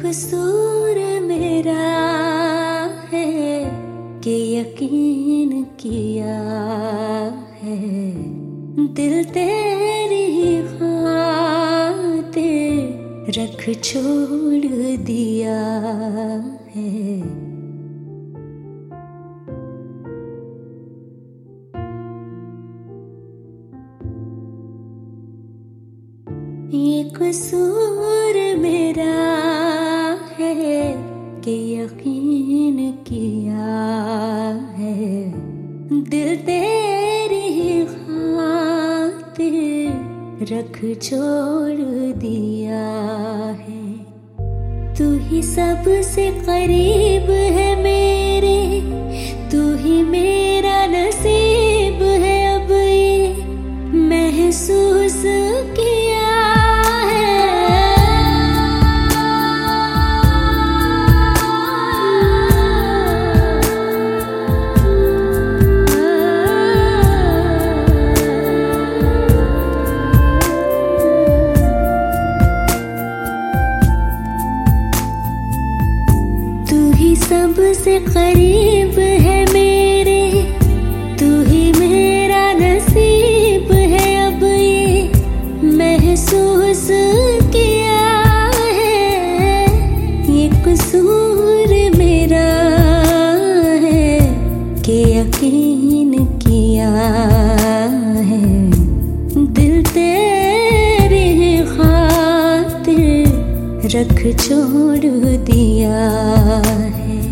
कसूर मेरा है कि यकीन किया है दिल तेरी खातिर रख छोड़ दिया है। ये कसूर मेरा है कि यकीन किया है दिल तेरी खातिर रख छोड़ दिया है। तू ही सबसे करीब है मेरे, तू ही मेरा नसीब है अब ये महसूस किया। सबसे करीब है मेरे, तू ही मेरा नसीब है अब ये महसूस किया है। ये कसूर मेरा है कि यकीन किया है दिल तेरी खातिर रख छोड़ दिया है।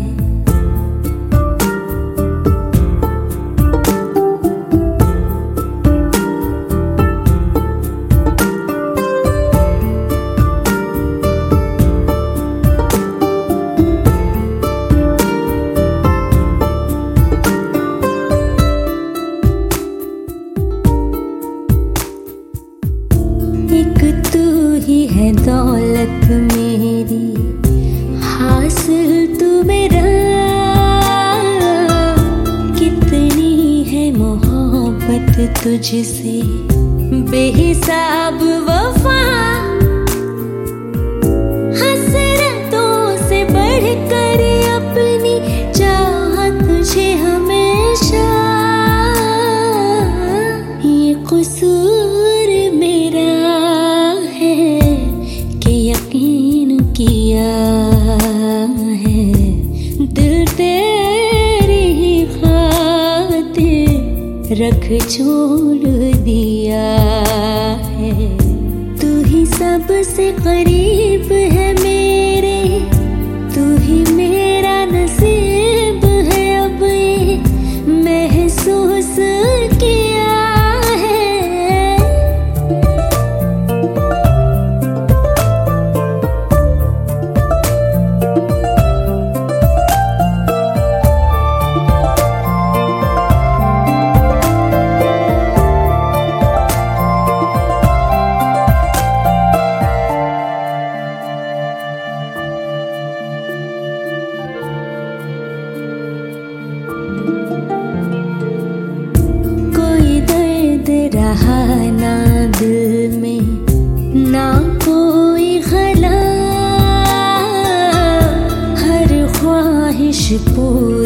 एक तू ही है दौलत मेरी, हासिल तू मेरा। कितनी है मोहब्बत तुझसे बेहिसाब वफा, हसरतों से बढ़कर अपनी चाहत तुझे हमेशा। ये कसूर मेरा है कि यकीन किया है दिल तेरी खातिर रख छोड़ दिया है। तू ही सबसे करीब है मेरे, तू ही मेरा नसीब है अब ये महसूस किया है। रहा ना दिल में ना कोई खला, हर ख्वाहिश पूरी